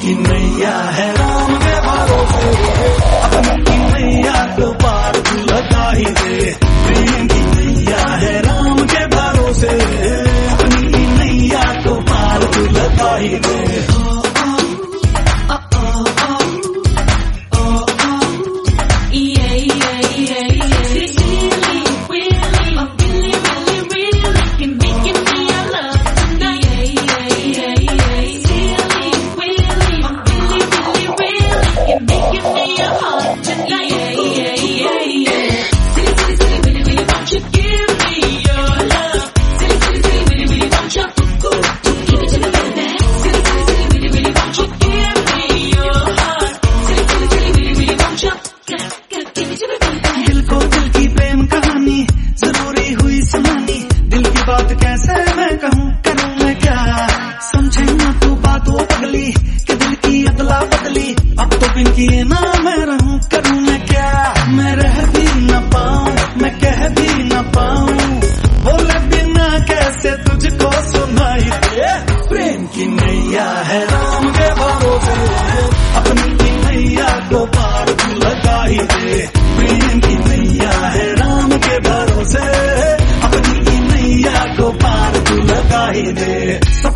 की नैया है राम के भरोसे, अपनी नैया को पार तू लगा ही दे। प्रेम की नैया है राम के भरोसे, अपनी नैया को पार तू लगा ही दे। बात कैसे मैं कहूँ, करूँ मैं क्या, समझे ना तू बातों पगली कि दिल की अदला बदली। अब तो बिन किए ना मैं रहूँ, करूँ मैं क्या। मैं रह भी न पाऊँ, मैं कह भी न पाऊँ, बोले बिना कैसे तुझको सुनाई दे। प्रेम की नैया है राम के भरोसे, अपनी नैया को पार तू लगा ही दे। प्रेम की नैया है राम के भरोसे, अपनी नैया को पार तू लगा ही दे।